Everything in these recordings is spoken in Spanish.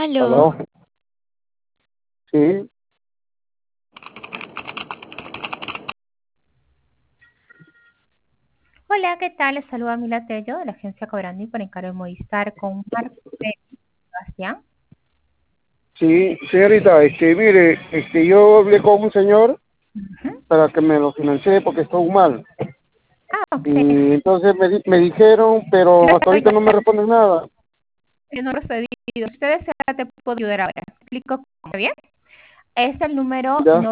Aló. ¿Aló? Sí, Hola, ¿qué tal? Les saluda Mila Tello de la agencia Cobrandi por encargo de Movistar con Marco Sebastián. sí, señorita, mire, yo hablé con un señor Ujú. para que me lo financie porque estoy mal. Ah, ok. Y entonces me dijeron, pero hasta ahorita no me responden nada. No he procedido. Si usted desea, te puedo ayudar ahora. Explico cómo. ¿Está bien? Es el número Ya,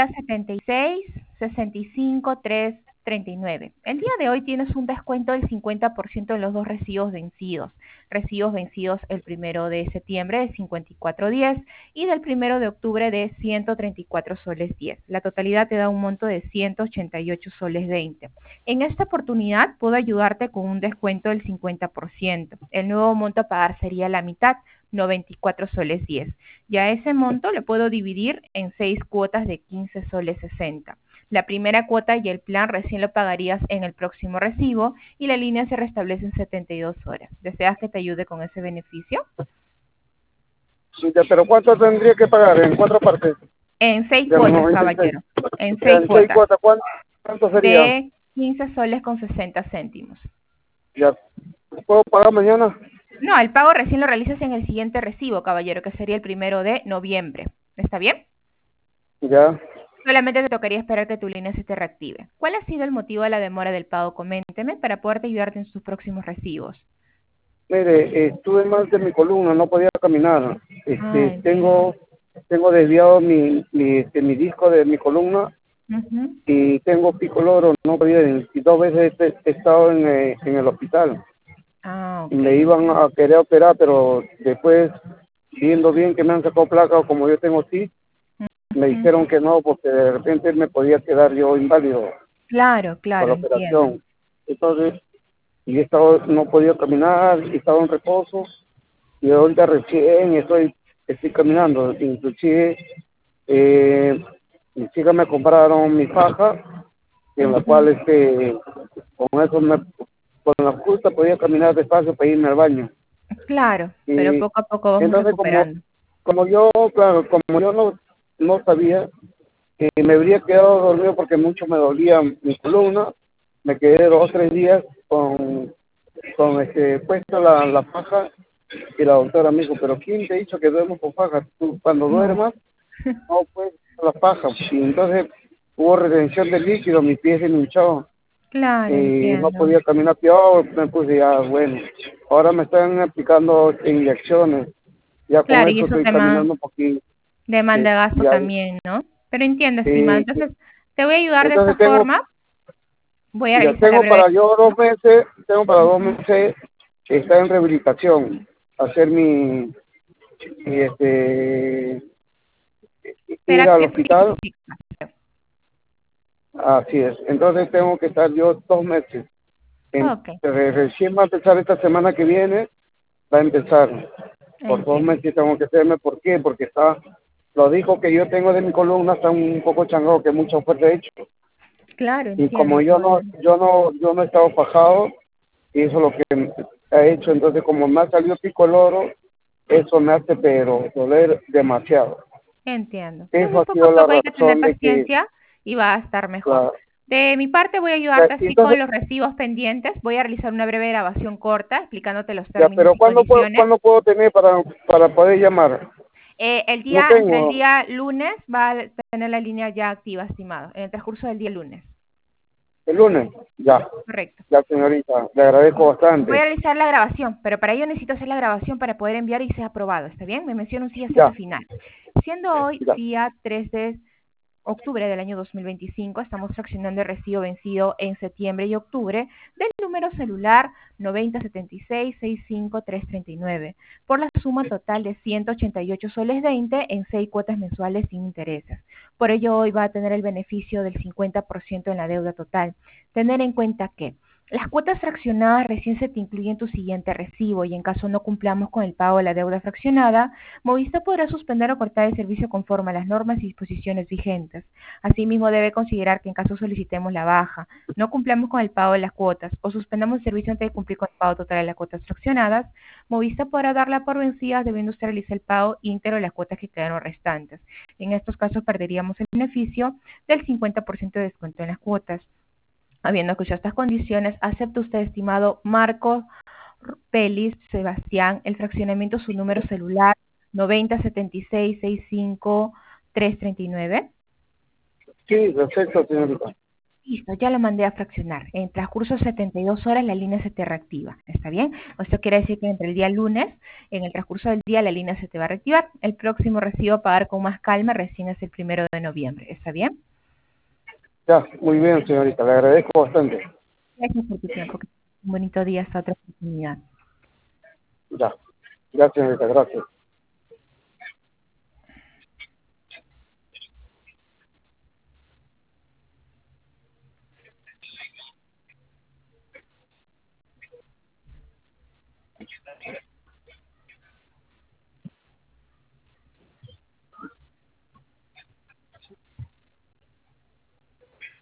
9076-65339. El día de hoy tienes un descuento del 50% en los dos recibos vencidos. Recibos vencidos el 1 de septiembre de 54.10 y del 1 de octubre de 134 soles 10. La totalidad te da un monto de 188 soles 20. En esta oportunidad puedo ayudarte con un descuento del 50%. El nuevo monto a pagar sería la mitad, 94 soles 10. Ya ese monto lo puedo dividir en 6 cuotas de 15 soles 60. La primera cuota y el plan recién lo pagarías en el próximo recibo y la línea se restablece en 72 horas. ¿Deseas que te ayude con ese beneficio? sí, ya, pero ¿cuánto tendría que pagar? ¿En cuatro partes? En 6 De los cuotas, 96. caballero. En 6 En seis cuotas cuotas, ¿cuánto sería? de 15 soles con 60 céntimos. Ya, ¿puedo pagar mañana? No, el pago recién lo realizas en el siguiente recibo, caballero, que sería el 1 de noviembre. ¿Está bien? Ya, Solamente te tocaría esperar que tu línea se te reactive. ¿Cuál ha sido el motivo de la demora del pago? Coménteme para poderte ayudarte en sus próximos recibos. mire, estuve mal de mi columna, no podía caminar. Ah, entiendo. Tengo desviado mi disco de mi columna Ujú. y tengo pico loro, no podía ir. Y dos veces he estado en el hospital. Ah, Y ok, me iban entiendo. a querer operar, pero después, viendo bien que me han sacado placa, o como yo tengo sí, me Ujú. dijeron que no, porque de repente me podía quedar yo inválido Claro, por claro, la entiendo. operación. Entonces, y he estado, no he podido caminar, he estado en reposo, y ahorita recién estoy caminando. Inclusive, mis chicas me compraron mi faja, en la Ujú. cual con eso con la justa podía caminar despacio para irme al baño. Claro, pero Y poco a poco vamos entonces recuperando. como yo, claro, como yo no sabía, me habría quedado dormido porque mucho me dolía mi columna, me quedé 2 o 3 días con puesta la faja, y la doctora me dijo, pero ¿quién te ha dicho que duermo con faja? Tú cuando No. duermas, no puedes la faja. Y entonces hubo retención de líquido, mi pie se me hinchó Claro, y no entiendo. podía caminar peor. Me puse ya, bueno, ahora me están aplicando inyecciones, ya con Claro, y eso eso estoy caminando un poquito. demanda gasto Ya, también, ¿no? Pero entiendo, estimado. eh, Entonces, te voy a ayudar de esta entonces forma. Voy a ya realizar la tengo breve. para yo 2 meses, tengo para dos Ujú. meses estar en rehabilitación, hacer mi, ir al Terapia hospital, física. así es. Entonces tengo que estar yo 2 meses. Ok, Recién va a empezar esta semana que viene, va a empezar. Por dos entiendo. meses tengo que hacerme. ¿Por qué? Porque lo dijo que yo tengo de mi columna está un poco changado, que mucho fuerte he hecho. Claro, Y entiendo, como caballero. yo no he estado fajado, y eso es lo que ha hecho. Entonces, como me ha salido pico el oro, eso me hace pero doler demasiado. Entiendo. Eso Entonces, ha poco a sido la poco hay que tener razón de que paciencia y va a estar mejor. la, De mi parte, voy a ayudarte y así entonces con los recibos pendientes. Voy a realizar una breve grabación corta explicándote los ya, términos pero y condiciones. ¿cuándo puedo tener para poder llamar? No Entre el tengo. día lunes va a tener la línea ya activa, estimado, en el transcurso del día lunes. El lunes, ya, Correcto. ya señorita, le agradezco Voy a bastante. realizar la grabación, pero para ello necesito hacer la grabación para poder enviar y sea aprobado, ¿está bien? Me menciona un sí hacia Ya, el final. Siendo hoy ya. día 3 de octubre del año 2025, estamos fraccionando el recibo vencido en septiembre y octubre del número celular 9076-65339 por la suma total de 188 soles 20 en 6 cuotas mensuales sin intereses. Por ello hoy va a tener el beneficio del 50% en la deuda total. Tener en cuenta que Las cuotas fraccionadas recién se te incluyen tu siguiente recibo y en caso no cumplamos con el pago de la deuda fraccionada, Movistar podrá suspender o cortar el servicio conforme a las normas y disposiciones vigentes. Asimismo, debe considerar que en caso solicitemos la baja, no cumplamos con el pago de las cuotas o suspendamos el servicio antes de cumplir con el pago total de las cuotas fraccionadas, Movistar podrá darla por vencidas debiendo usted realizar el pago íntegro de las cuotas que quedaron restantes. En estos casos perderíamos el beneficio del 50% de descuento en las cuotas. Habiendo escuchado estas condiciones, ¿acepta usted, estimado Marco Pelis Sebastián, el fraccionamiento, su número celular 907665-339? Sí, perfecto, señorita. Listo, ya lo mandé a fraccionar. En transcurso de 72 horas la línea se te reactiva. ¿Está bien? Esto quiere decir que entre el día lunes, en el transcurso del día, la línea se te va a reactivar. El próximo recibo a pagar con más calma recién es el 1 de noviembre. ¿Está bien? Ya, muy bien, señorita, le agradezco bastante. Gracias por tu tiempo. Un bonito día hasta otra oportunidad. Ya, gracias, señorita, gracias.